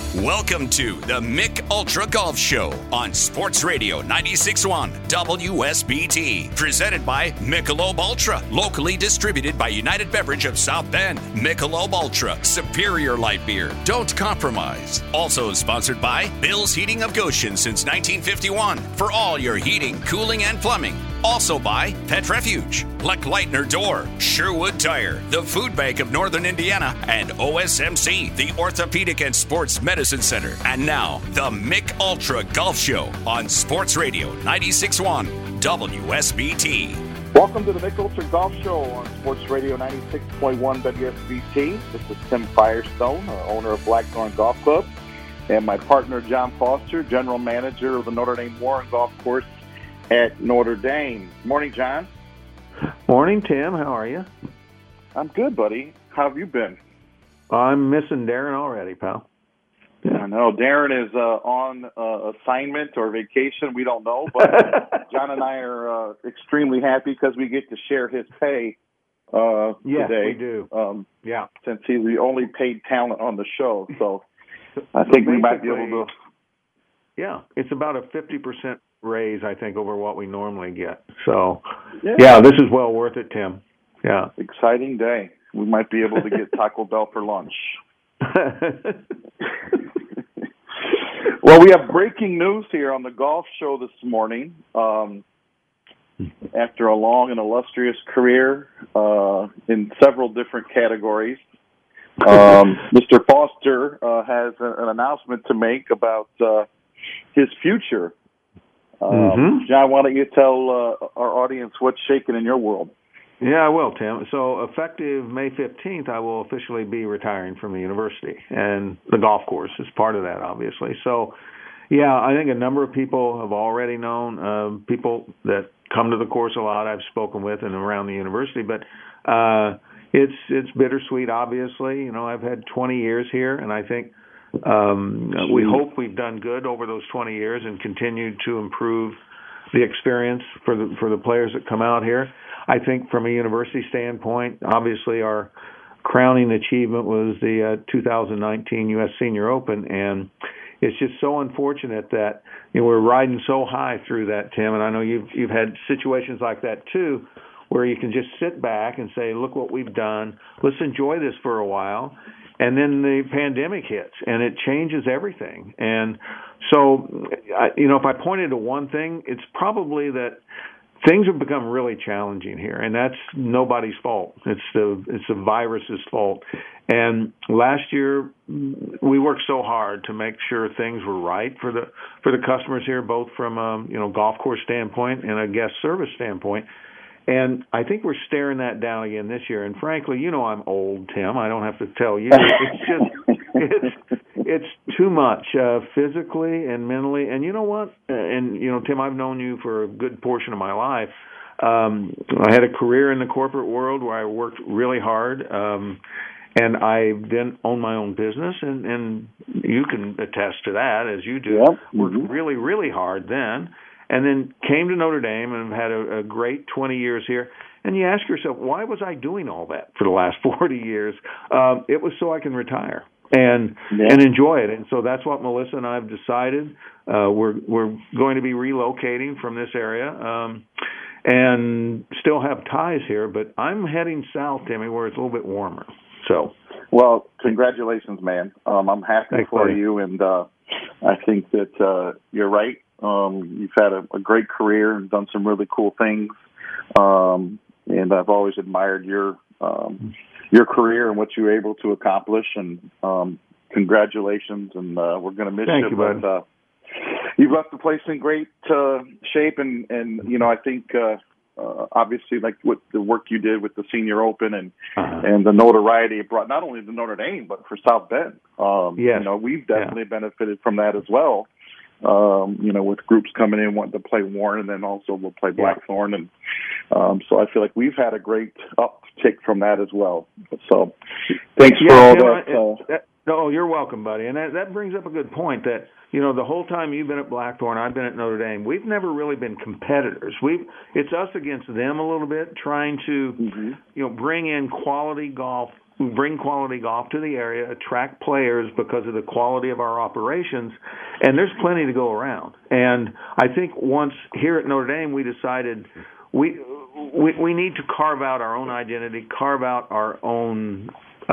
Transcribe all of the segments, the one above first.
Welcome to the Mick Ultra Golf Show on Sports Radio 96.1 WSBT. Presented by Michelob Ultra. Locally distributed by United Beverage of South Bend. Michelob Ultra. Superior light beer. Don't compromise. Also sponsored by Bill's Heating of Goshen since 1951. For all your heating, cooling, and plumbing. Also by Pet Refuge, Leck Leitner Door, Sherwood Tire, the Food Bank of Northern Indiana, and OSMC, the Orthopedic and Sports Medicine Center. And now, the Mick Ultra Golf Show on Sports Radio 96.1 WSBT. Welcome to the Mick Ultra Golf Show on Sports Radio 96.1 WSBT. This is Tim Firestone, owner of Blackthorn Golf Club, and my partner John Foster, general manager of the Notre Dame Warren Golf Course at Notre Dame. Morning, John. Morning, Tim. How are you? I'm good, buddy. How have you been? I'm missing Darren already, pal. I know. Darren is on assignment or vacation. We don't know. But John and I are extremely happy because we get to share his pay yes, today. We do. Since he's the only paid talent on the show. So I think we might be able to. Yeah, it's about a 50% raise, I think, over what we normally get. So, yeah, this is well worth it, Tim. Yeah. Exciting day. We might be able to get Taco Bell for lunch. Well, we have breaking news here on the golf show this morning. After a long and illustrious career in several different categories, Mr. Foster has an announcement to make about his future. John, why don't you tell our audience what's shaking in your world? Yeah, I will, Tim. So effective May 15th, I will officially be retiring from the university, and the golf course is part of that, obviously. So, yeah, I think a number of people have already known, people that come to the course a lot I've spoken with and around the university, but it's bittersweet, obviously. You know, I've had 20 years here, and I think we hope we've done good over those 20 years and continued to improve the experience for the players that come out here. I think from a university standpoint, obviously our crowning achievement was the 2019 U.S. Senior Open, and it's just so unfortunate that we're riding so high through that, Tim. And I know you've had situations like that too, where you can just sit back and say, "Look what we've done. Let's enjoy this for a while." And then the pandemic hits, and it changes everything. And so, if I pointed to one thing, it's probably that things have become really challenging here, and that's nobody's fault. It's the virus's fault. And last year, we worked so hard to make sure things were right for the customers here, both from a golf course standpoint and a guest service standpoint. And I think we're staring that down again this year. And frankly, I'm old, Tim. I don't have to tell you. It's too much physically and mentally. And you know what? And, Tim, I've known you for a good portion of my life. I had a career in the corporate world where I worked really hard. And I then owned my own business. And you can attest to that, as you do. Yep. Worked really, really hard then. And then came to Notre Dame and had a great 20 years here. And you ask yourself, why was I doing all that for the last 40 years? It was so I can retire and enjoy it. And so that's what Melissa and I have decided. We're going to be relocating from this area and still have ties here. But I'm heading south, Timmy, where it's a little bit warmer. So, well, congratulations, man. I'm happy Thanks, for buddy. you, and I think that you're right. You've had a great career and done some really cool things, and I've always admired your career and what you were able to accomplish. And congratulations, and we're going to miss you, but bud. you've left the place in great shape, and I think obviously like what the work you did with the Senior Open and the notoriety it brought not only to Notre Dame but for South Bend. Yes. We've definitely benefited from that as well. With groups coming in wanting to play Warren, and then also we'll play Blackthorn. And so I feel like we've had a great uptick from that as well. So thanks for all that. No, you're welcome, buddy. And that brings up a good point that, the whole time you've been at Blackthorn, I've been at Notre Dame, we've never really been competitors. It's us against them a little bit, trying to, bring in quality golf bring quality golf to the area, attract players because of the quality of our operations, and there's plenty to go around. And I think once here at Notre Dame we decided we need to carve out our own identity, carve out our own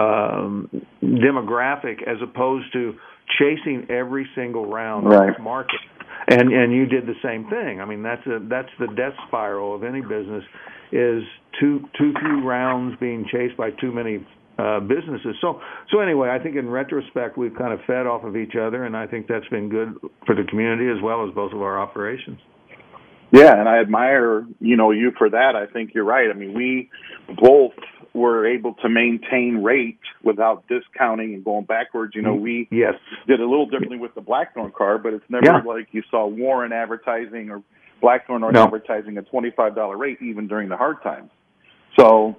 demographic as opposed to chasing every single round right. of this market. And you did the same thing. I mean, that's the death spiral of any business, is too few rounds being chased by too many businesses. So anyway, I think in retrospect we've kind of fed off of each other, and I think that's been good for the community as well as both of our operations. Yeah, and I admire, you for that. I think you're right. I mean, we both were able to maintain rate without discounting and going backwards. We yes. did a little differently with the Blackthorn card, but it's never like you saw Warren advertising or Blackthorn advertising a $25 rate even during the hard times. So,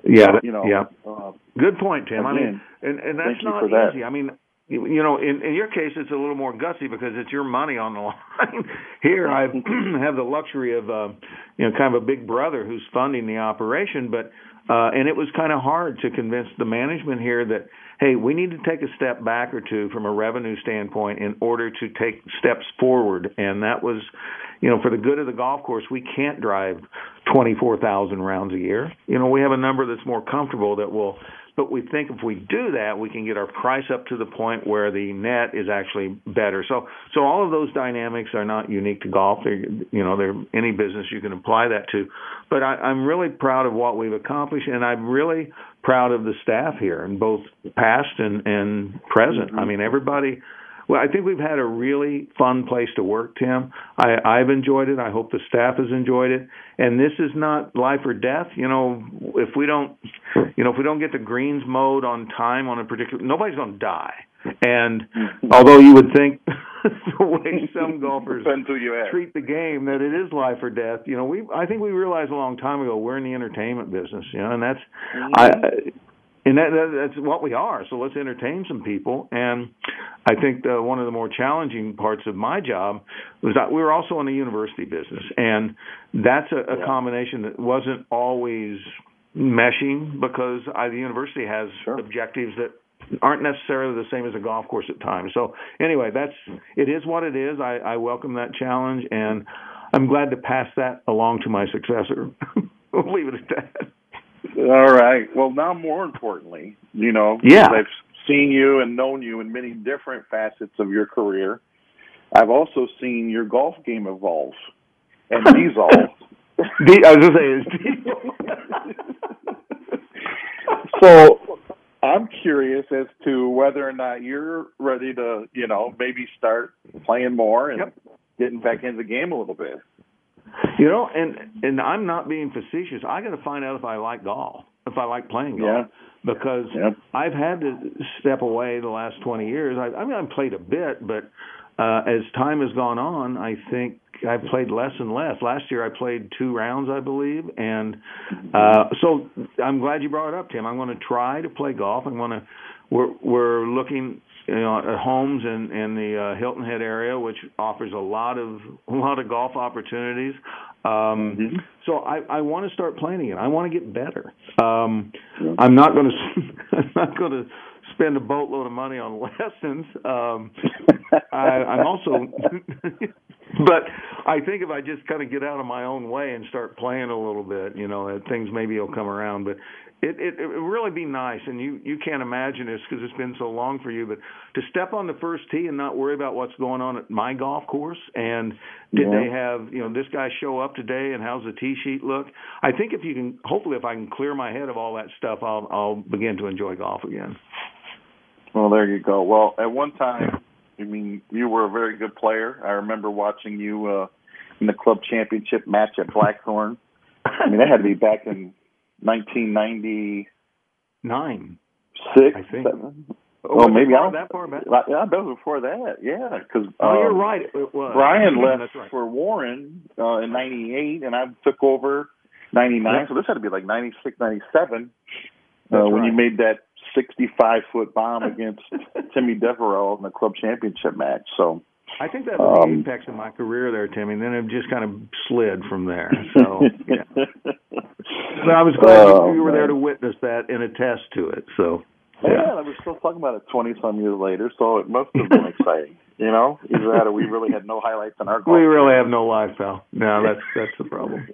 good point, Tim. Again, I mean, and that's not easy. I mean, in your case, it's a little more gutsy because it's your money on the line. Here, I have the luxury of, kind of a big brother who's funding the operation, but and it was kind of hard to convince the management here that, hey, we need to take a step back or two from a revenue standpoint in order to take steps forward. And that was, for the good of the golf course, we can't drive 24,000 rounds a year. We have a number that's more comfortable but we think if we do that, we can get our price up to the point where the net is actually better. So all of those dynamics are not unique to golf. They're any business you can apply that to. But I'm really proud of what we've accomplished, and I'm really proud of the staff here, in both past and present. I mean, everybody. Well, I think we've had a really fun place to work, Tim. I've enjoyed it. I hope the staff has enjoyed it. And this is not life or death. If we don't get the greens mowed on time on a particular, nobody's going to die. And although you would think the way some golfers treat the game that it is life or death, I think we realized a long time ago we're in the entertainment business, and that's And that's what we are. So let's entertain some people. And I think one of the more challenging parts of my job was that we were also in the university business. And that's a combination that wasn't always meshing because the university has objectives that aren't necessarily the same as a golf course at times. So anyway, it is what it is. I welcome that challenge, and I'm glad to pass that along to my successor. We'll leave it at that. All right. Well, now more importantly, I've seen you and known you in many different facets of your career. I've also seen your golf game evolve and dissolve. I was going to say, So I'm curious as to whether or not you're ready to, maybe start playing more and getting back into the game a little bit. And I'm not being facetious. I got to find out if I like golf, if I like playing golf, because I've had to step away the last 20 years. I've played a bit, but as time has gone on, I think I've played less and less. Last year I played 2 rounds, I believe, and so I'm glad you brought it up, Tim. I'm going to try to play golf. We're looking at homes in the Hilton Head area, which offers a lot of golf opportunities. So I want to start playing again. I want to get better. I'm not going to spend a boatload of money on lessons. I'm also, but I think if I just kind of get out of my own way and start playing a little bit, things maybe will come around. But it would really be nice, and you can't imagine this because it's been so long for you, but to step on the first tee and not worry about what's going on at my golf course, and did they have, this guy show up today, and how's the tee sheet look? I think if I can clear my head of all that stuff, I'll begin to enjoy golf again. Well, there you go. Well, at one time, you were a very good player. I remember watching you in the club championship match at Blackthorn. That had to be back in 1999, 6, I think. 7. Oh, maybe that far back. Yeah, I bet before that. Yeah, because you're right. It was. Brian left for Warren in '98, and I took over '99. So this had to be like '96, '97 when you made that 65-foot bomb against Timmy Deverell in the club championship match. So I think that was the apex of my career there, Timmy. And then it just kind of slid from there. So, But I was glad you were there to witness that and attest to it. So, Yeah, we're still talking about it 20-some years later, so it must have been exciting. You know, either that or we really had no highlights in our golf. We really have no life, pal. No, that's the problem.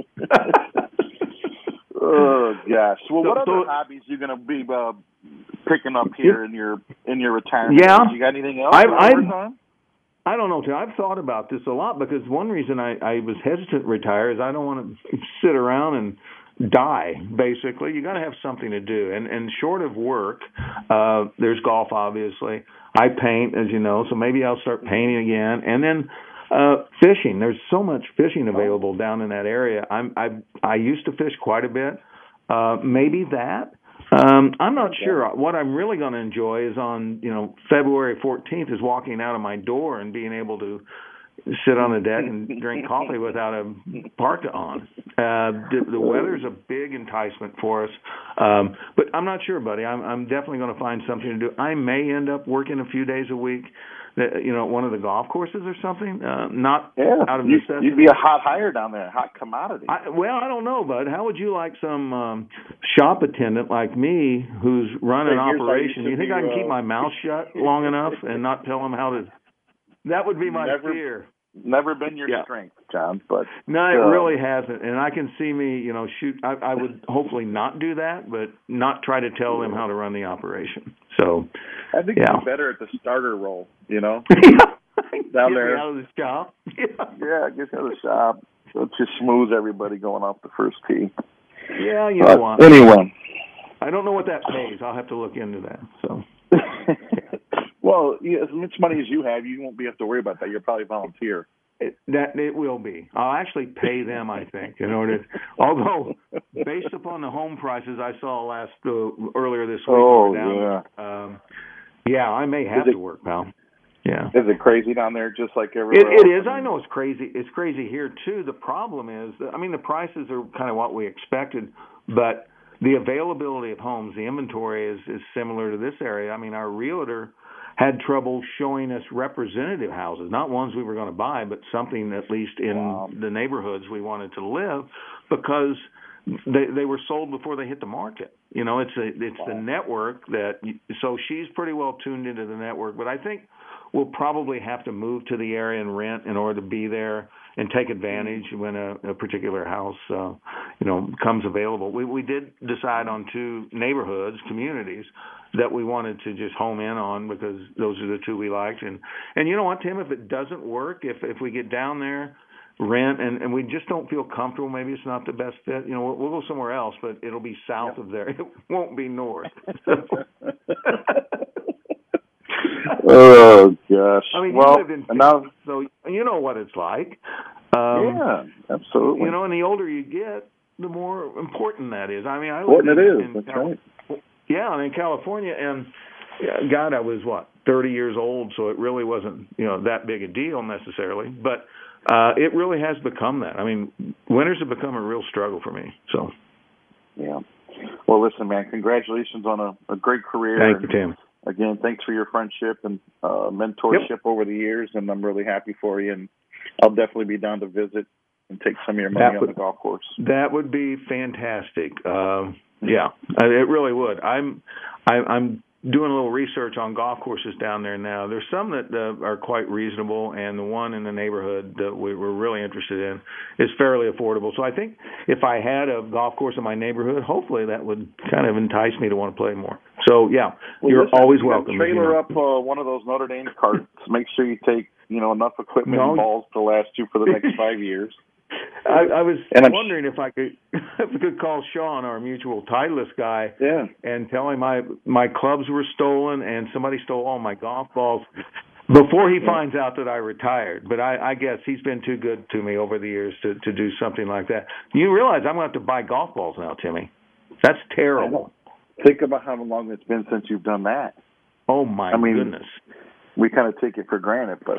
Oh gosh. Well, what other hobbies are you going to be picking up here in your retirement? Yeah. You got anything else? I don't know, Tim. I've thought about this a lot because one reason I was hesitant to retire is I don't want to sit around and die, basically. You got to have something to do. And short of work, there's golf, obviously. I paint, as you know, so maybe I'll start painting again. And then fishing. There's so much fishing available down in that area. I used to fish quite a bit. Maybe that. I'm not sure. What I'm really going to enjoy is on, February 14th is walking out of my door and being able to sit on the deck and drink coffee without a parka on. The weather's a big enticement for us. But I'm not sure, buddy. I'm definitely going to find something to do. I may end up working a few days a week, one of the golf courses or something. Not out of necessity. You'd be a hot hire down there, hot commodity. I don't know, bud. How would you like some shop attendant like me who's running an operation? You think I can keep my mouth shut long enough and not tell them how to? That would be my fear. Never been your strength, John. But no, it really hasn't. And I can see me, shoot. I would hopefully not do that, but not try to tell them how to run the operation. So I think you'd be better at the starter role, down there. Me out of the shop. Get you out of the shop. So just smooth everybody going off the first tee. Yeah, you know what? Anyway. I don't know what that pays. I'll have to look into that. So. Well, as much money as you have, you won't have to worry about that. You'll probably volunteer. It will be. I'll actually pay them, I think, in order. Although, based upon the home prices I saw earlier this week, I may have to work, pal. Yeah. Is it crazy down there, just like everywhere else? It is. I know it's crazy. It's crazy here too. The problem is, the prices are kind of what we expected, but the availability of homes, the inventory is similar to this area. Our realtor had trouble showing us representative houses, not ones we were going to buy, but something at least in the neighborhoods we wanted to live, because they were sold before they hit the market. It's the network so she's pretty well tuned into the network, but I think we'll probably have to move to the area and rent in order to be there and take advantage when a particular house, comes available. We did decide on 2 neighborhoods, communities, that we wanted to just home in on because those are the 2 we liked. And you know what, Tim, if it doesn't work, if we get down there, rent, and we just don't feel comfortable, maybe it's not the best fit, we'll go somewhere else, but it'll be south of there. It won't be north. Oh, gosh. You live in Phoenix, so you know what it's like. Yeah, absolutely. And the older you get, the more important that is. I live in that's right. Yeah, I'm in California, and God, I was 30 years old, so it really wasn't that big a deal necessarily, but it really has become that. Winters have become a real struggle for me. So, yeah. Well, listen, man, congratulations on a great career. Thank you, Tim. Again, thanks for your friendship and mentorship over the years, and I'm really happy for you. And I'll definitely be down to visit and take some of your money on the golf course. That would be fantastic. It really would. I'm doing a little research on golf courses down there now. There's some that are quite reasonable, and the one in the neighborhood that we're really interested in is fairly affordable. So I think if I had a golf course in my neighborhood, hopefully that would kind of entice me to want to play more. So, you're always welcome. Trailer up one of those Notre Dame carts. Make sure you take enough equipment and balls to last you for the next 5 years. I was wondering if I could call Sean, our mutual Titleist guy, and tell him my clubs were stolen and somebody stole all my golf balls before he finds out that I retired. But I guess he's been too good to me over the years to do something like that. You realize I'm going to have to buy golf balls now, Timmy. That's terrible. Think about how long it's been since you've done that. Oh, my goodness. We kind of take it for granted, but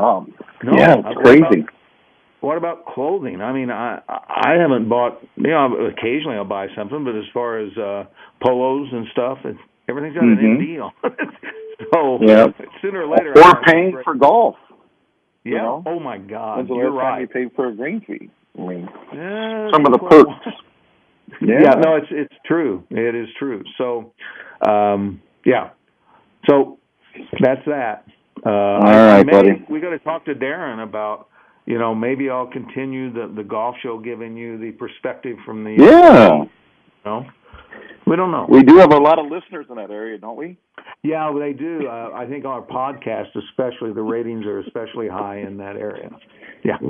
it's crazy. What about clothing? I haven't bought, occasionally I'll buy something, but as far as polos and stuff, everything's got an end deal. So sooner or later. Or paying for golf. Yeah. Oh, my God. When's the last time you paid for a green fee? Some of the perks. No, it's true. It is true. So, Yeah. So that's that. All right, buddy. We got to talk to Darren about, maybe I'll continue the golf show, giving you the perspective from the. Yeah. We don't know. We do have a lot of listeners in that area, don't we? Yeah, they do. I think our podcast, especially, the ratings are especially high in that area. Yeah.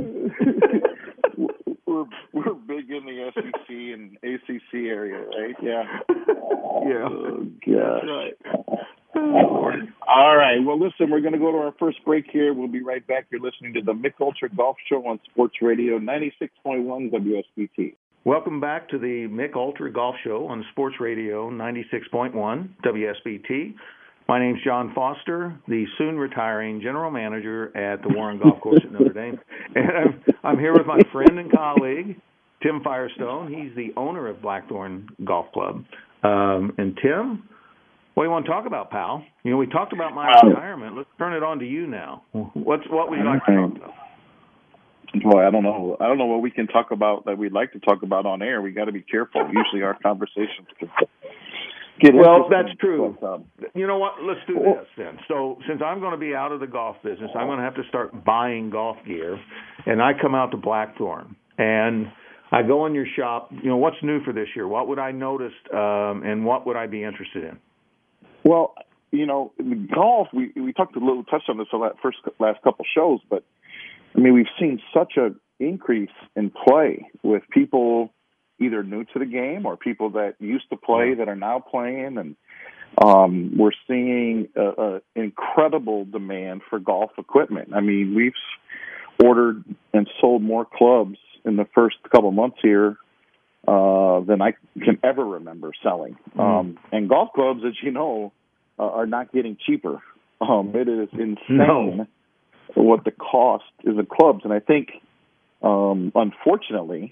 We're big in the SEC and ACC area, right? Yeah. Yeah. Oh, gosh. All right. Well, listen, we're going to go to our first break here. We'll be right back. You're listening to the Mick Ultra Golf Show on Sports Radio 96.1 WSBT. Welcome back to the Mick Ultra Golf Show on Sports Radio 96.1 WSBT. My name's John Foster, the soon-retiring general manager at the Warren Golf Course at Notre Dame. And I'm here with my friend and colleague, Tim Firestone. He's the owner of Blackthorn Golf Club. And Tim, what do you want to talk about, pal? We talked about my retirement. Let's turn it on to you now. What would you like to talk about? Boy, I don't know. I don't know what we can talk about that we'd like to talk about on air. We got to be careful. Usually our conversations can get that's true. You know what? Let's do this then. So since I'm going to be out of the golf business, I'm going to have to start buying golf gear, and I come out to Blackthorn, and I go in your shop. What's new for this year? What would I notice, and what would I be interested in? Well, golf, we touched on this last couple shows, but we've seen such an increase in play with people either new to the game or people that used to play that are now playing, and we're seeing an incredible demand for golf equipment. We've ordered and sold more clubs in the first couple months here than I can ever remember selling. And golf clubs, as you know, are not getting cheaper. It is insane what the cost is of clubs. And I think, unfortunately,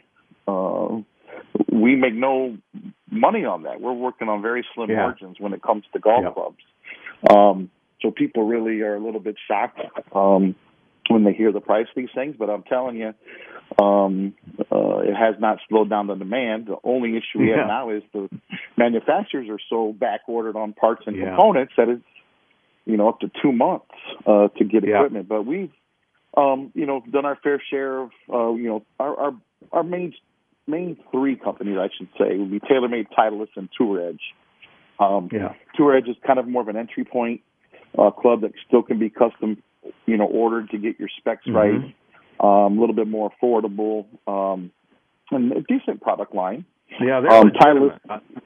we make no money on that. We're working on very slim margins when it comes to golf clubs. So people really are a little bit shocked when they hear the price of these things. But I'm telling you, it has not slowed down the demand. The only issue we have now is the manufacturers are so back-ordered on parts and components that it's, up to 2 months to get equipment. But we've, done our fair share of, our main three companies, I should say, would be TaylorMade, Titleist, and Tour Edge. Tour Edge is kind of more of an entry point club that still can be custom, ordered to get your specs right. A little bit more affordable, and a decent product line. Yeah, they're Titleist.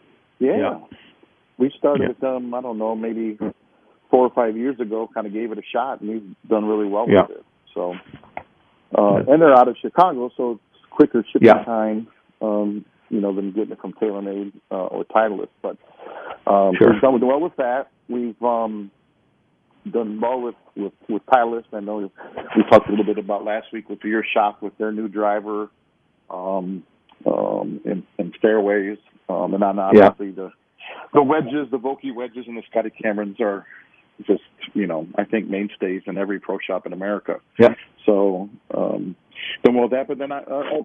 We started with them, I don't know, maybe 4 or 5 years ago, kind of gave it a shot, and we've done really well with it. So, and they're out of Chicago, so it's quicker shipping time, than getting it from TaylorMade or Titleist. But we've done well with that. We've done well with Titleist. I know we talked a little bit about last week with your shop with their new driver and fairways, and then obviously the wedges, the Vokey wedges, and the Scotty Camerons are just, I think mainstays in every pro shop in America. Yeah. So, done well with that. But then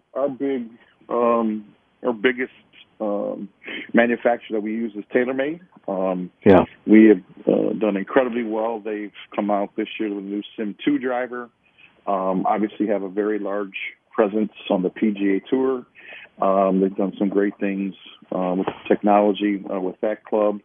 our biggest manufacturer that we use is TaylorMade. We have done incredibly well. They've come out this year with a new Sim 2 driver. Obviously have a very large presence on the PGA Tour. They've done some great things with technology with that club.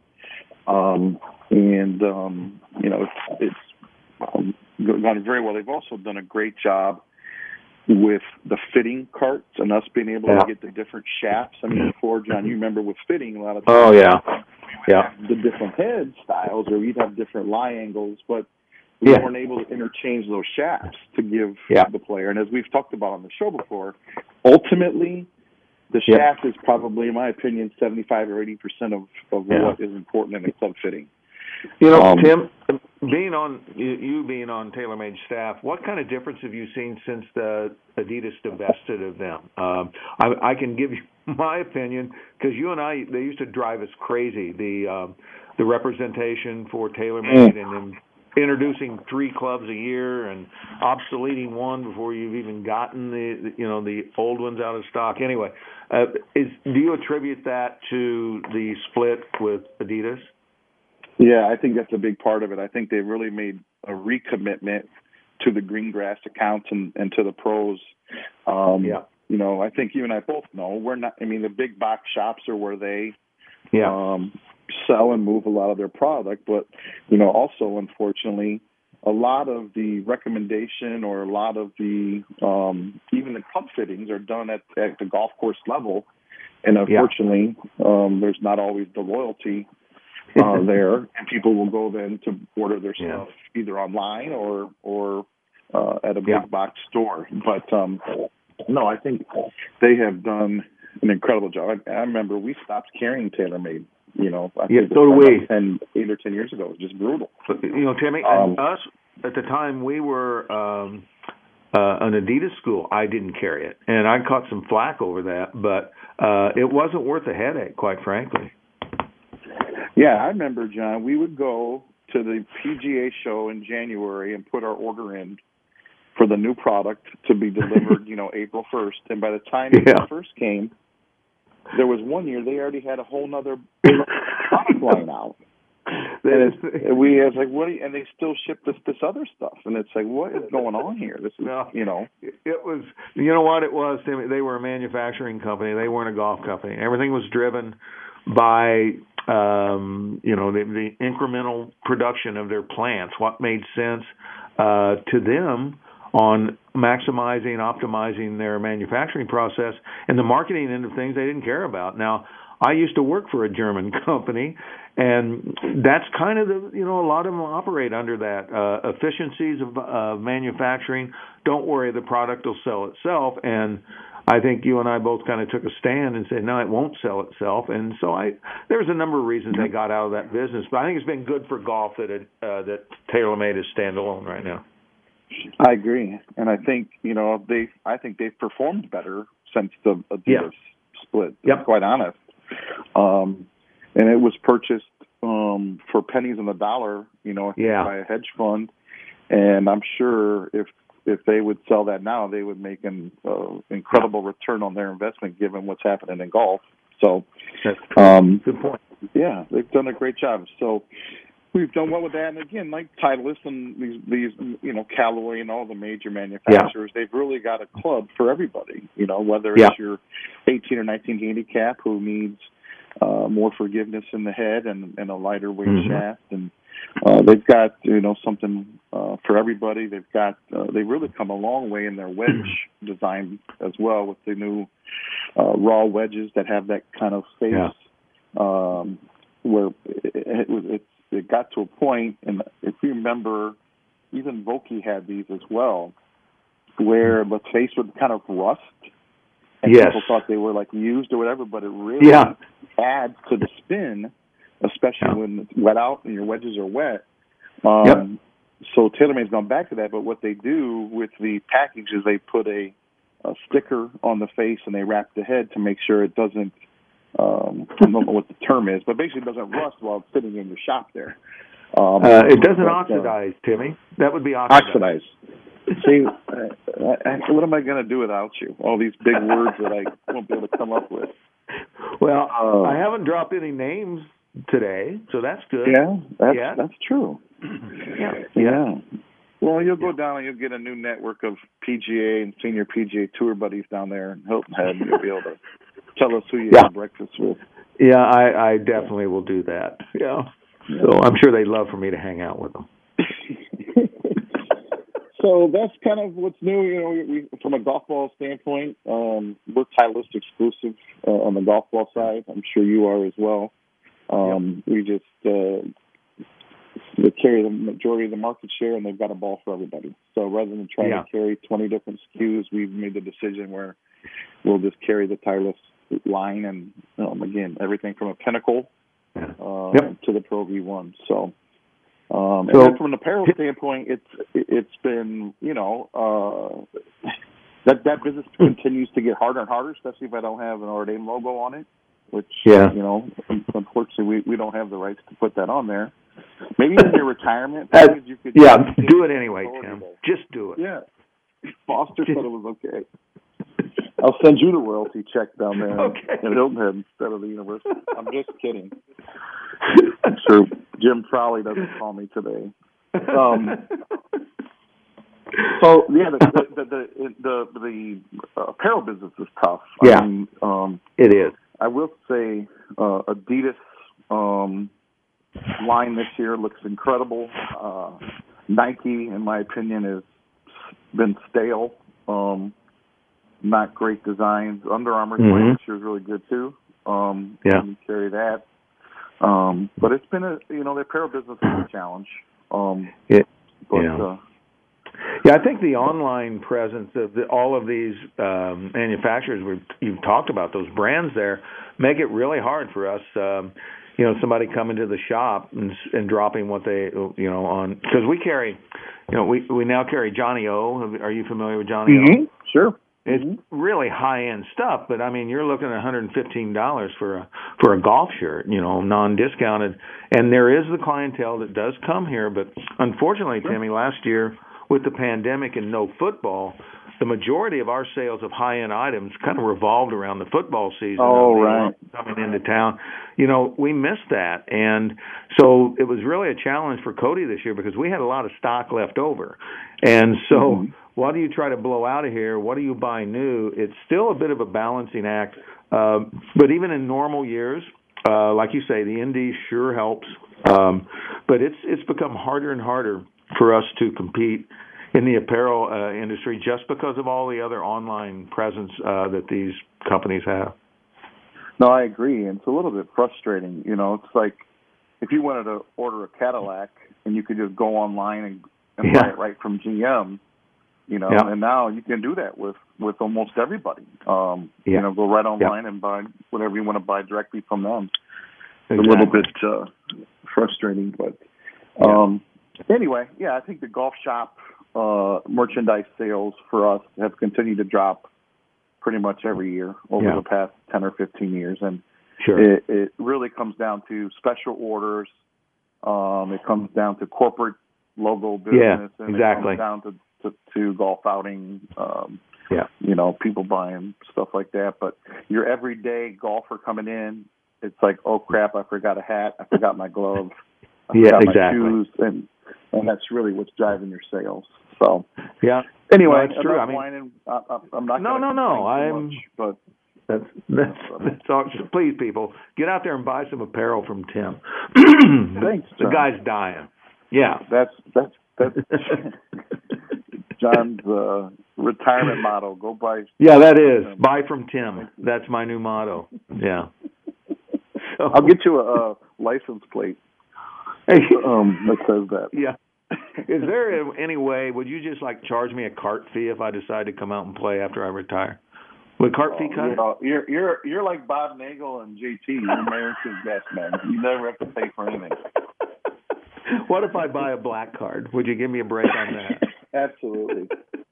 It's gone very well. They've also done a great job with the fitting carts and us being able to get the different shafts. Before, John, you remember with fitting a lot of times. The different head styles, or we'd have different lie angles, but we weren't able to interchange those shafts to give the player. And as we've talked about on the show before, ultimately, the shaft is probably, in my opinion, 75 or 80% of what is important in a club fitting. Tim, being on TaylorMade staff, what kind of difference have you seen since the Adidas divested of them? I can give you my opinion, because you and I, they used to drive us crazy, the representation for TaylorMade and then introducing 3 clubs a year and obsoleting one before you've even gotten the old ones out of stock. Anyway, do you attribute that to the split with Adidas? Yeah, I think that's a big part of it. I think they've really made a recommitment to the green grass accounts and to the pros. You know, I think you and I both know we're not. I mean, the big box shops are where they sell and move a lot of their product, but you know, also unfortunately, a lot of the recommendation or a lot of the even the club fittings are done at the golf course level, and unfortunately, there's not always the loyalty there, and people will go then to order their stuff either online or at a big box store. But no, I think they have done an incredible job. I remember we stopped carrying TaylorMade. You know, I think so do we. 8 or 10 years ago, it was just brutal. You know, Timmy, and us at the time we were an Adidas school. I didn't carry it, and I caught some flack over that, but it wasn't worth the headache, quite frankly. Yeah, I remember, John, we would go to the PGA show in January and put our order in for the new product to be delivered, you know, April 1st. And by the time it first came, there was one year they already had a whole nother product line out. And we was like, what? And they still ship this other stuff, and it's like, what is going on here? This is, you know, it was. You know what it was, Timmy? They were a manufacturing company. They weren't a golf company. Everything was driven by you know, the incremental production of their plants. What made sense to them on maximizing, optimizing their manufacturing process, and the marketing end of things they didn't care about. Now, I used to work for a German company, and that's kind of the, you know, a lot of them operate under that. Efficiencies of manufacturing. Don't worry, the product will sell itself. And I think you and I both kind of took a stand and said, no, it won't sell itself. And so there's a number of reasons they got out of that business. But I think it's been good for golf that TaylorMade is standalone right now. I agree, and I think, you know, I think they've performed better since the Adidas split. To be quite honest, and it was purchased for pennies on the dollar, you know, by a hedge fund, and I'm sure if they would sell that now, they would make an incredible return on their investment given what's happening in golf. So, good point. Yeah, they've done a great job. So. We've done well with that, and again, like Titleist and these, you know, Callaway and all the major manufacturers, they've really got a club for everybody. You know, whether it's your 18 or 19 handicap who needs more forgiveness in the head and a lighter weight shaft, and they've got, you know, something for everybody. They've got they've really come a long way in their wedge design as well with the new raw wedges that have that kind of face where it got to a point, and if you remember, even Vokey had these as well, where the face would kind of rust, and people thought they were like used or whatever, but it really adds to the spin, especially when it's wet out and your wedges are wet. So TaylorMade's gone back to that, but what they do with the package is they put a sticker on the face and they wrap the head to make sure it doesn't, I don't know what the term is, but basically it doesn't rust while it's sitting in your shop there. It doesn't oxidize, Timmy. That would be oxidized. See, what am I going to do without you? All these big words that I won't be able to come up with. Well, I haven't dropped any names today, so that's good. That's true. Yeah. Well, you'll go down and you'll get a new network of PGA and senior PGA Tour buddies down there in Hilton Head, and you'll be able to tell us who you had breakfast with. Yeah, I definitely will do that. Yeah. So I'm sure they'd love for me to hang out with them. So that's kind of what's new. You know, we, from a golf ball standpoint, we're Titleist exclusive on the golf ball side. I'm sure you are as well. We just they carry the majority of the market share, and they've got a ball for everybody. So rather than trying to carry 20 different SKUs, we've made the decision where we'll just carry the Titleist line, and again, everything from a Pinnacle to the Pro V1. So, and then from an apparel standpoint, it's been, you know, that business continues to get harder and harder, especially if I don't have an Notre Dame logo on it, which you know, unfortunately we don't have the rights to put that on there. Maybe in your retirement, you could do it anyway, Tim. Just do it. Yeah, Foster said it was okay. I'll send you the royalty check down there in Hilton Head instead of the university. I'm just kidding. Jim Frawley doesn't call me today. So yeah, the apparel business is tough. Yeah, I mean, it is. I will say Adidas line this year looks incredible. Nike, in my opinion, has been stale. Not great designs. Under Armour's line this year is really good too. You carry that. But it's been the apparel business is a challenge. Yeah, I think the online presence of all of these manufacturers you've talked about, those brands there, make it really hard for us. Somebody coming to the shop and dropping what they, on, because we carry, we now carry Johnny O. Are you familiar with Johnny O? Sure. It's really high-end stuff, but I mean, you're looking at $115 for a golf shirt, non-discounted. And there is the clientele that does come here, but unfortunately, Timmy, last year with the pandemic and no football, the majority of our sales of high-end items kind of revolved around the football season. Right. Coming into town. We missed that. And so it was really a challenge for Cody this year because we had a lot of stock left over. And so what do you try to blow out of here? What do you buy new? It's still a bit of a balancing act. But even in normal years, like you say, the Indies sure helps. But it's become harder and harder for us to compete in the apparel industry just because of all the other online presence that these companies have. No, I agree. And it's a little bit frustrating. It's like if you wanted to order a Cadillac and you could just go online and buy it right from GM, and now you can do that with almost everybody. Go right online and buy whatever you want to buy directly from them. It's a little bit frustrating, but anyway, I think the golf shop merchandise sales for us have continued to drop pretty much every year over the past 10 or 15 years. And it really comes down to special orders. It comes down to corporate logo business. And it comes down to golf outing, people buying stuff like that. But your everyday golfer coming in, it's like, oh, crap, I forgot a hat. I forgot my glove. I forgot my shoes. And that's really what's driving your sales. So anyway, that's true. I'm not. No. But that's all. Please, people, get out there and buy some apparel from Tim. Thanks, John. The guy's dying. Yeah, that's John's retirement motto. Go buy. Yeah, that is buy from Tim. That's my new motto. Yeah. So, I'll get you a license plate that says that. Yeah. Is there any way, would you just charge me a cart fee if I decide to come out and play after I retire? Would cart fee cut? You're like Bob Nagel and JT. You're America's best man. You never have to pay for anything. What if I buy a black card? Would you give me a break on that? Absolutely.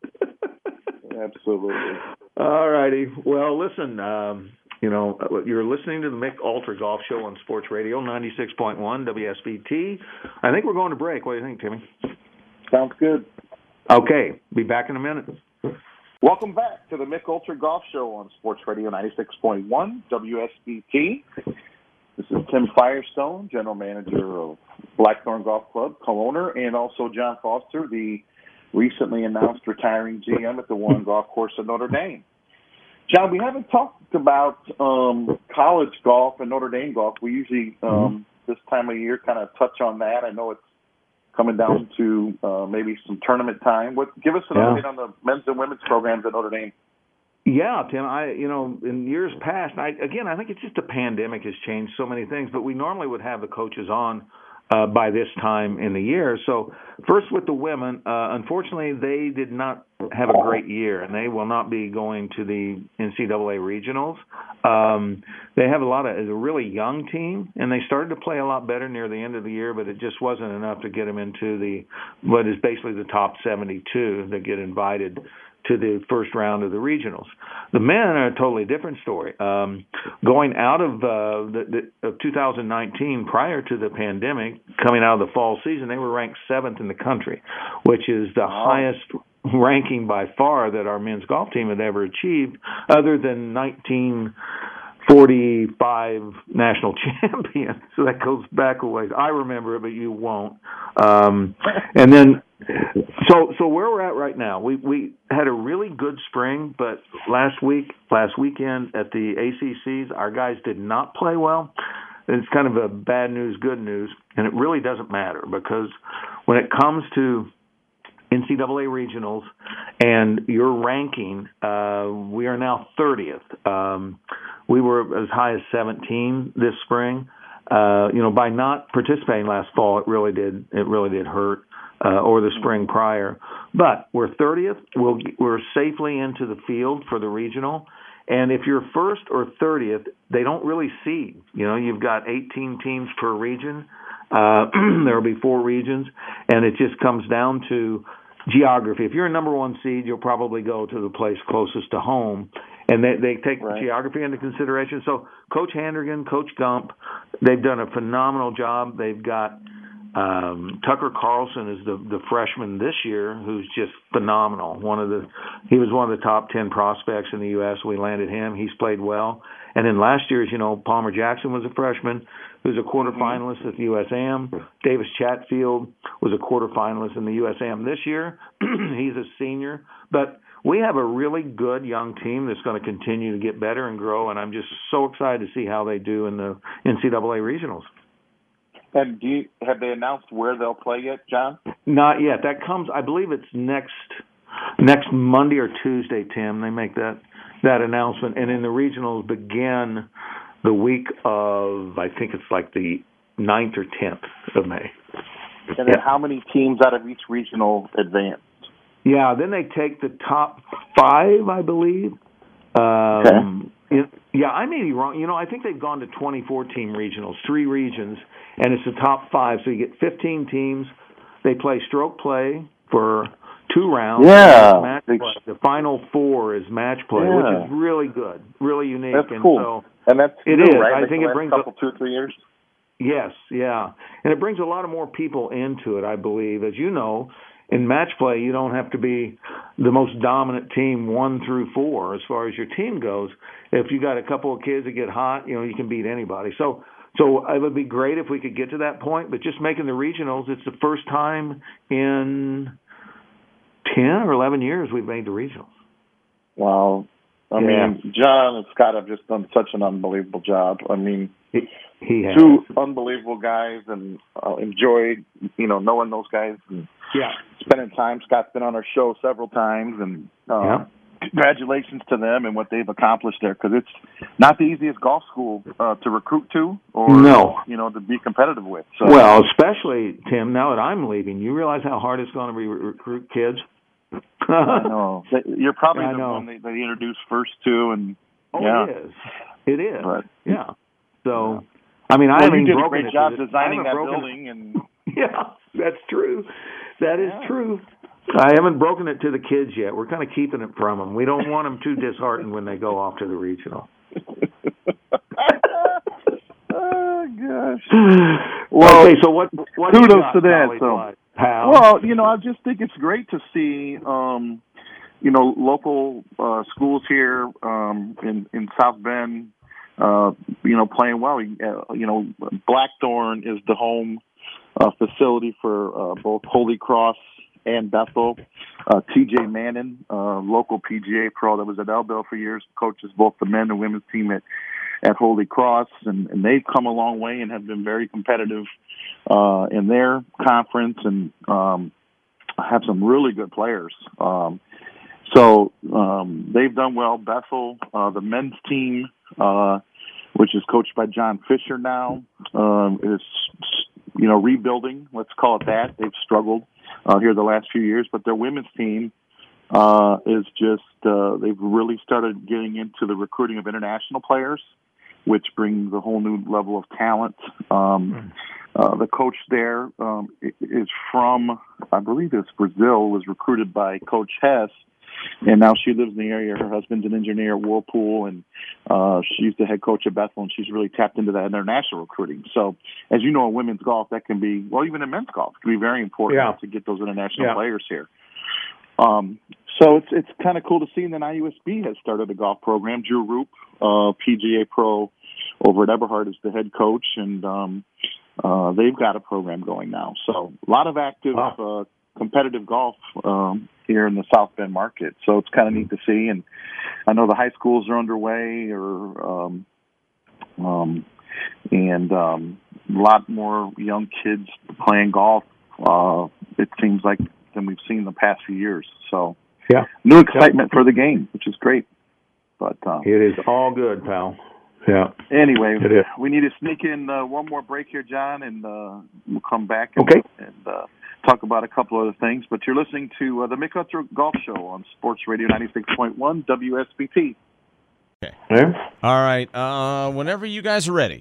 Absolutely. All righty. Well, listen, you're listening to the Mick Ultra Golf Show on Sports Radio 96.1 WSBT. I think we're going to break. What do you think, Timmy? Sounds good. Okay. Be back in a minute. Welcome back to the Mick Ultra Golf Show on Sports Radio 96.1 WSBT. This is Tim Firestone, General Manager of Blackthorn Golf Club, co-owner, and also John Foster, the recently announced retiring GM at the Warren Golf Course at Notre Dame. John, we haven't talked about college golf and Notre Dame golf. We usually, this time of year, kind of touch on that. I know it's coming down to maybe some tournament time. Give us an update on the men's and women's programs at Notre Dame. Yeah, Tim, in years past, I think it's just the pandemic has changed so many things, but we normally would have the coaches on by this time in the year. So first with the women, unfortunately, they did not have a great year, and they will not be going to the NCAA regionals. They have a really young team, and they started to play a lot better near the end of the year, but it just wasn't enough to get them into what is basically the top 72 that get invited to the first round of the regionals. The men are a totally different story. Going out of of 2019, prior to the pandemic, coming out of the fall season, they were ranked 7th in the country, which is the highest ranking by far that our men's golf team had ever achieved, other than 19 45 national champion. So that goes back a ways. I remember it, but you won't. And then, so where we're at right now, we had a really good spring, but last weekend at the ACCs, our guys did not play well. It's kind of a bad news, good news, and it really doesn't matter because when it comes to NCAA regionals and your ranking, we are now 30th. We were as high as 17 this spring. By not participating last fall, it really did hurt, or the spring prior. But we're 30th. We're safely into the field for the regional. And if you're first or 30th, they don't really seed. You've got 18 teams per region. There will be 4 regions, and it just comes down to geography. If you're a number 1 seed, you'll probably go to the place closest to home, and they take geography into consideration. So Coach Handergan, Coach Gump, they've done a phenomenal job. They've got Tucker Carlson is the freshman this year, who's just phenomenal. He was one of the top 10 prospects in the U.S. We landed him. He's played well. And then last year, as you know, Palmer Jackson was a freshman who's a quarterfinalist at the USAM. Davis Chatfield was a quarterfinalist in the USAM this year. He's a senior. But we have a really good young team that's going to continue to get better and grow, and I'm just so excited to see how they do in the NCAA regionals. And have they announced where they'll play yet, John? Not yet. That comes, I believe it's next Monday or Tuesday, Tim. They make that announcement. And then the regionals begin the week of, I think it's like the 9th or 10th of May. And then how many teams out of each regional advance? Yeah, then they take the top 5, I believe. Yeah, I may be wrong. I think they've gone to 24-team regionals, 3 regions, and it's the top 5. So you get 15 teams. They play stroke play for 2 rounds. Yeah. Match play. The final 4 is match play, which is really good, really unique. That's cool. And that's it is. Right? I think it brings 2 or 3 years. Yes, yeah, and it brings a lot of more people into it. I believe, as you know. In match play, you don't have to be the most dominant team 1 through 4 as far as your team goes. If you got a couple of kids that get hot, you can beat anybody. So it would be great if we could get to that point. But just making the regionals, it's the first time in 10 or 11 years we've made the regionals. Wow. I mean, John and Scott have just done such an unbelievable job. I mean, he has. 2 unbelievable guys, and enjoyed, knowing those guys and spending time. Scott's been on our show several times, and congratulations to them and what they've accomplished there, because it's not the easiest golf school to recruit to or to be competitive with. So. Well, especially, Tim, now that I'm leaving, you realize how hard it's going to be to recruit kids? I know. You're probably the one they introduced first to, and it is. But, So, I mean, I haven't you did broken a great job designing that building, and that's true. That is true. I haven't broken it to the kids yet. We're kind of keeping it from them. We don't want them too disheartened when they go off to the regional. Oh gosh. Well, okay, so what kudos to that. So, I just think it's great to see, local schools here in South Bend, playing well. Blackthorn is the home facility for both Holy Cross and Bethel. T.J. Mannon, local PGA pro that was at Elbel for years, coaches both the men and women's team at Holy Cross, and they've come a long way and have been very competitive in their conference, and have some really good players. So they've done well. Bethel, the men's team, which is coached by John Fisher now, is rebuilding. Let's call it that. They've struggled here the last few years, but their women's team is just they've really started getting into the recruiting of international players, which brings a whole new level of talent. The coach there is from, I believe it's Brazil, was recruited by Coach Hess, and now she lives in the area. Her husband's an engineer at Whirlpool, and she's the head coach at Bethel, and she's really tapped into that international recruiting. So, as you know, in women's golf, that can be, well, even in men's golf, it can be very important to get those international players here. So it's kind of cool to see. And then IUSB has started a golf program. Drew Roop, PGA Pro over at Eberhard, is the head coach, and they've got a program going now. So a lot of active competitive golf here in the South Bend market. So it's kind of neat to see. And I know the high schools are underway, and a lot more young kids playing golf. It seems like than we've seen the past few years. So new excitement for the game, which is great. But it is all good, pal. Yeah. Anyway, we need to sneak in one more break here, John, and we'll come back and talk about a couple other things. But you're listening to the Mick Ultra Golf Show on Sports Radio 96.1 WSBT. Okay. Yeah. All right. Whenever you guys are ready.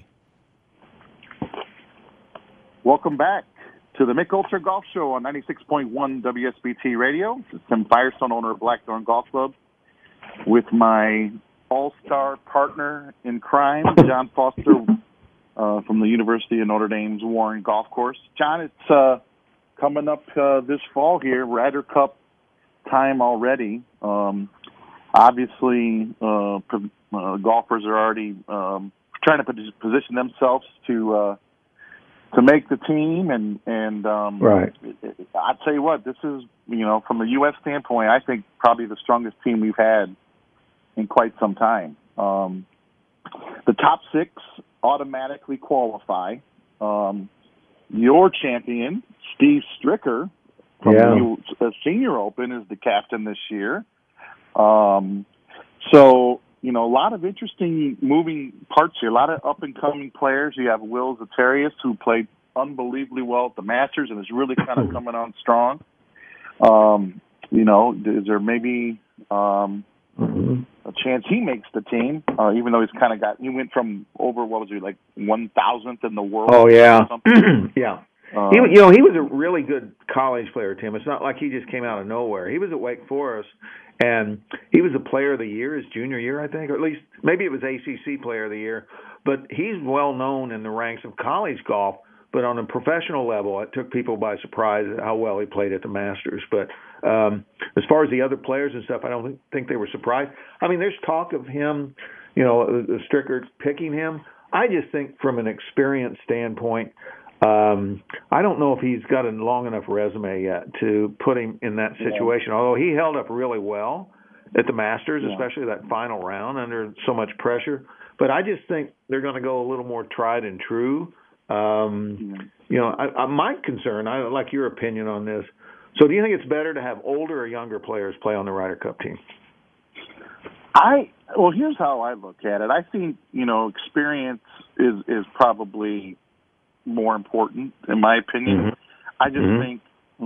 Welcome back to the Mick Ultra Golf Show on 96.1 WSBT Radio. This is Tim Firestone, owner of Blackthorn Golf Club, with my all-star partner in crime, John Foster, from the University of Notre Dame's Warren Golf Course. John, it's coming up this fall here, Ryder Cup time already. Obviously, golfers are already trying to position themselves to make the team, and right. I'd tell you what, this is, from a U.S. standpoint, I think probably the strongest team we've had in quite some time. The top 6 automatically qualify. Your champion, Steve Stricker, from the Senior Open, is the captain this year. So, a lot of interesting moving parts here, a lot of up-and-coming players. You have Will Zacharias, who played unbelievably well at the Masters and is really kind of coming on strong. Is there maybe a chance he makes the team, even though he went from over, 1,000th in the world? Oh, yeah. Yeah. He was a really good college player, Tim. It's not like he just came out of nowhere. He was at Wake Forest, and he was a player of the year his junior year, I think, or at least maybe it was ACC player of the year. But he's well known in the ranks of college golf. But on a professional level, it took people by surprise how well he played at the Masters. But as far as the other players and stuff, I don't think they were surprised. I mean, there's talk of him, Stricker picking him. I just think from an experience standpoint, I don't know if he's got a long enough resume yet to put him in that situation, although he held up really well at the Masters, especially that final round under so much pressure. But I just think they're going to go a little more tried and true. My concern, I like your opinion on this. So do you think it's better to have older or younger players play on the Ryder Cup team? Here's how I look at it. I think, experience is probably more important, in my opinion. Mm-hmm. I just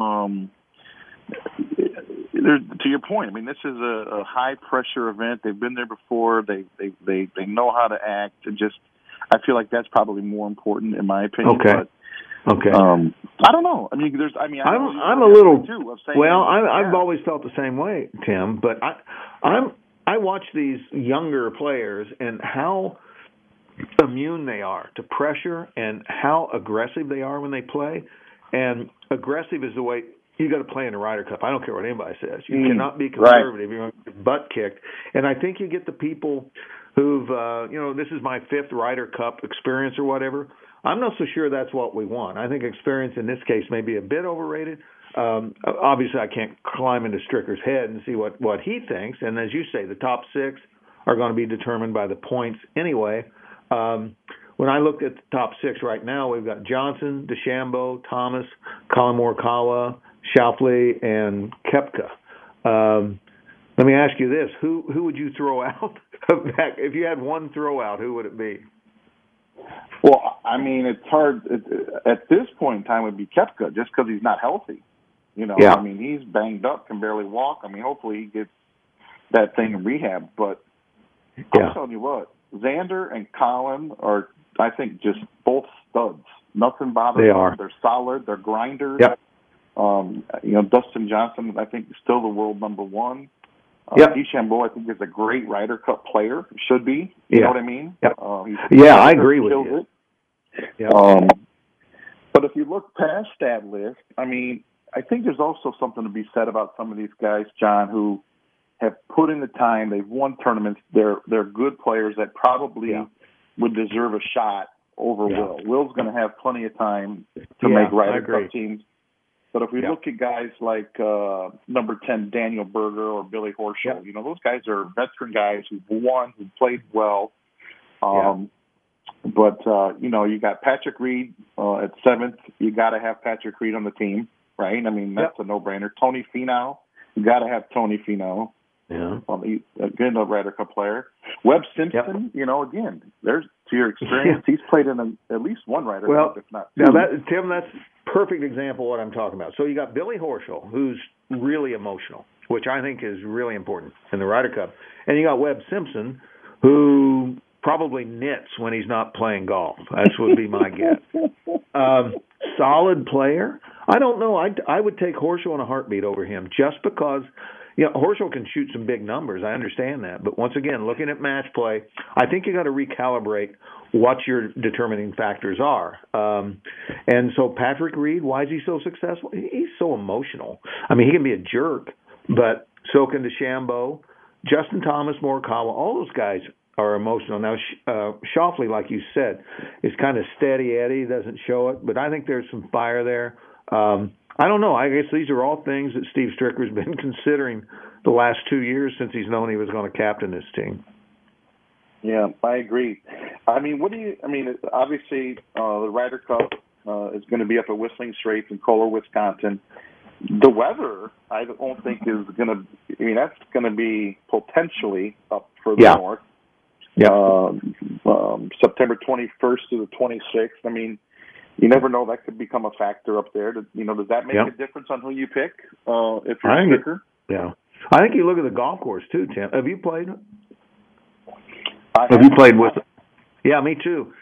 think, to your point, I mean, this is a high-pressure event. They've been there before. They know how to act. I feel like that's probably more important, in my opinion. Okay. But, I don't know. I mean, I'm a little. I've always felt the same way, Tim. But I watch these younger players and how immune they are to pressure and how aggressive they are when they play. And aggressive is the way you got to play in the Ryder Cup. I don't care what anybody says. You cannot be conservative. You're going to get butt kicked. And I think you get the people who've, this is my 5th Ryder Cup experience or whatever. I'm not so sure that's what we want. I think experience in this case may be a bit overrated. Obviously, I can't climb into Stricker's head and see what he thinks. And as you say, the top 6 are going to be determined by the points anyway. When I look at the top 6 right now, we've got Johnson, DeChambeau, Thomas, Colin Morikawa, Schauffele, and Koepka. Let me ask you this: Who would you throw out? If you had one throwout, who would it be? Well, I mean, it's hard. At this point in time, it would be Koepka, just because he's not healthy. I mean, he's banged up, can barely walk. I mean, hopefully he gets that thing in rehab. But I'm telling you what, Xander and Colin are, I think, just both studs. Nothing bothers them. They're solid. They're grinders. Yep. Dustin Johnson, I think, is still the world number 1. DeChambeau, I think, is a great Ryder Cup player. Should be. You know what I mean? Yep. I agree with you. But if you look past that list, I mean, I think there's also something to be said about some of these guys, John, who have put in the time. They've won tournaments. They're good players that probably would deserve a shot over Will. Will's going to have plenty of time to make Ryder Cup teams. But if we look at guys like number 10 Daniel Berger or Billy Horschel, those guys are veteran guys who've won, who played well. But you got Patrick Reed at 7th. You got to have Patrick Reed on the team, right? I mean, that's a no-brainer. Tony Finau, you got to have Tony Finau. Yeah. Again, a Ryder Cup player. Webb Simpson, again, there's to your experience, he's played in at least one Ryder Cup, if not two. Now Tim, that's a perfect example of what I'm talking about. So you got Billy Horschel, who's really emotional, which I think is really important in the Ryder Cup. And you got Webb Simpson, who probably knits when he's not playing golf. That would be my guess. Solid player. I don't know. I would take Horschel in a heartbeat over him just because – Horschel can shoot some big numbers. I understand that. But once again, looking at match play, I think you got to recalibrate what your determining factors are. And so Patrick Reed, why is he so successful? He's so emotional. I mean, he can be a jerk, but so can DeChambeau, Justin Thomas, Morikawa, all those guys are emotional. Now, Schauffele, like you said, is kind of steady Eddie, doesn't show it, but I think there's some fire there. I don't know. I guess these are all things that Steve Stricker's been considering the last 2 years since he's known he was going to captain this team. Yeah, I agree. I mean, obviously the Ryder Cup is going to be up at Whistling Straits in Kohler, Wisconsin. The weather, I don't think is going to – that's going to be potentially up further north. Yeah. September 21st to the 26th. I mean, you never know. That could become a factor up there. Does that make a difference on who you pick if you're a Stricker? I think you look at the golf course, too, Tim. Have you played? Have you played with it? Yeah, me too.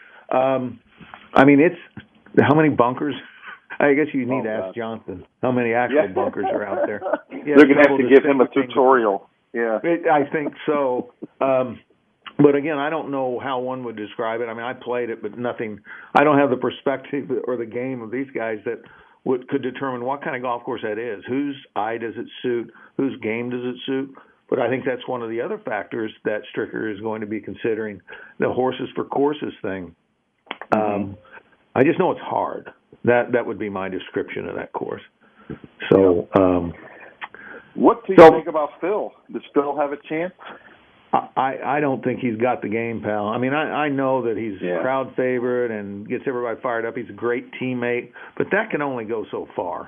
It's – how many bunkers? I guess you need to ask Johnson how many actual bunkers are out there. They're going to have to give him a tutorial. Yeah. I think so. But again, I don't know how one would describe it. I mean, I played it, but nothing. I don't have the perspective or the game of these guys that could determine what kind of golf course that is. Whose eye does it suit? Whose game does it suit? But I think that's one of the other factors that Stricker is going to be considering, the horses for courses thing. I just know it's hard. That would be my description of that course. So, what do you think about Phil? Does Phil have a chance? I don't think he's got the game, pal. I mean, I know that he's crowd favorite and gets everybody fired up. He's a great teammate, but that can only go so far,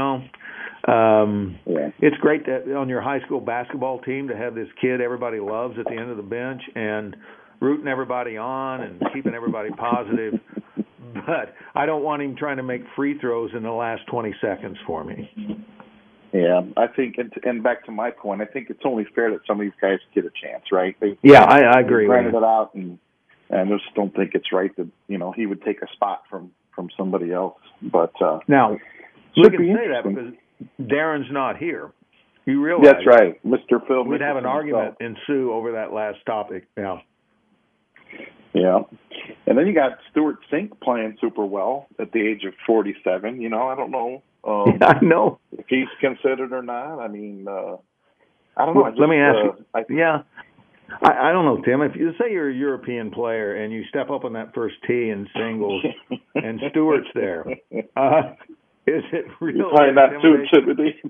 It's great that on your high school basketball team to have this kid everybody loves at the end of the bench and rooting everybody on and keeping everybody positive. But I don't want him trying to make free throws in the last 20 seconds for me. Yeah, I think, and back to my point, I think it's only fair that some of these guys get a chance, right? I agree. Granted it out, and I just don't think it's right that he would take a spot from somebody else. But now we can say that because Darren's not here. You realize that's right, Mr. Phil. We'd have an argument ensue over that last topic. Yeah, and then you got Stuart Sink playing super well at the age of 47. I don't know. I know if he's considered or not. I mean, I don't know. Let me ask you. I don't know, Tim. If you say you're a European player and you step up on that first tee in singles and Stewart's there, is it really? You're probably not too intimidating.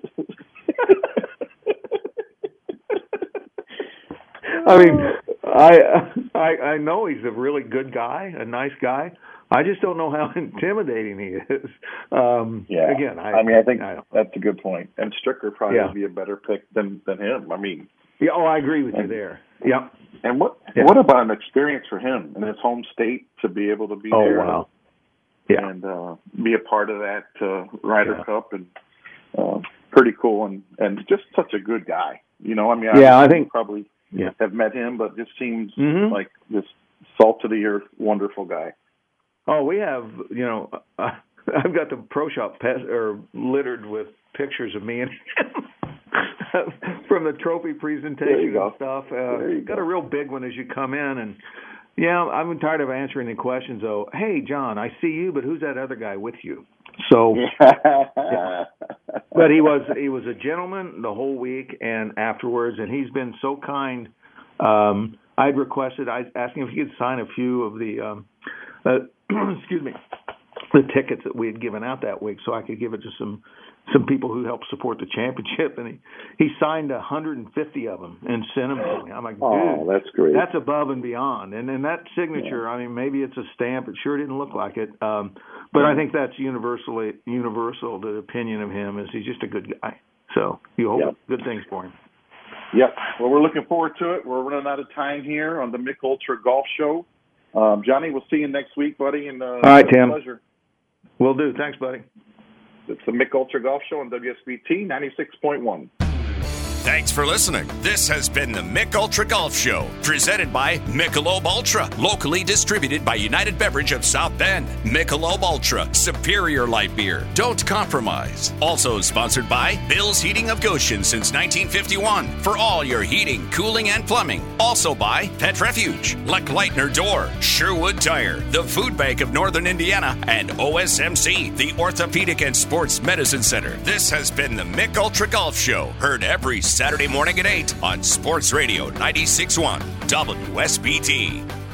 I mean, I know he's a really good guy, a nice guy. I just don't know how intimidating he is. Again, I think that's a good point. And Stricker probably would be a better pick than him. I mean, I agree with you there. Yeah. And what about an experience for him in his home state to be able to be there? Wow. And be a part of that Ryder Cup and pretty cool and just such a good guy. I think probably have met him, but just seems like this salt of the earth, wonderful guy. Oh, we have, I've got the Pro Shop littered with pictures of me and him from the trophy presentation and stuff. Got a real big one as you come in. And, I'm tired of answering the questions, though. Hey, John, I see you, but who's that other guy with you? So, But he was a gentleman the whole week and afterwards, and he's been so kind. I asked him if he could sign a few of the excuse me, the tickets that we had given out that week, so I could give it to some people who helped support the championship, and he signed 150 of them and sent them to me. I'm like, dude, that's great. That's above and beyond. And that signature, yeah. I mean, maybe it's a stamp. It sure didn't look like it. But I think that's universal. The opinion of him is he's just a good guy. So you hope good things for him. Yep. Well, we're looking forward to it. We're running out of time here on the Mick Ultra Golf Show. Johnny, we'll see you next week, buddy. And all right, Tim. Pleasure. Will do. Thanks, buddy. It's the Mick Ultra Golf Show on WSBT 96.1. Thanks for listening. This has been the Mick Ultra Golf Show, presented by Michelob Ultra, locally distributed by United Beverage of South Bend. Michelob Ultra, superior light beer. Don't compromise. Also sponsored by Bill's Heating of Goshen since 1951 for all your heating, cooling, and plumbing. Also by Pet Refuge, Leckleitner Door, Sherwood Tire, the Food Bank of Northern Indiana, and OSMC, the Orthopedic and Sports Medicine Center. This has been the Mick Ultra Golf Show, heard every Saturday morning at 8 on Sports Radio 96.1 WSBT.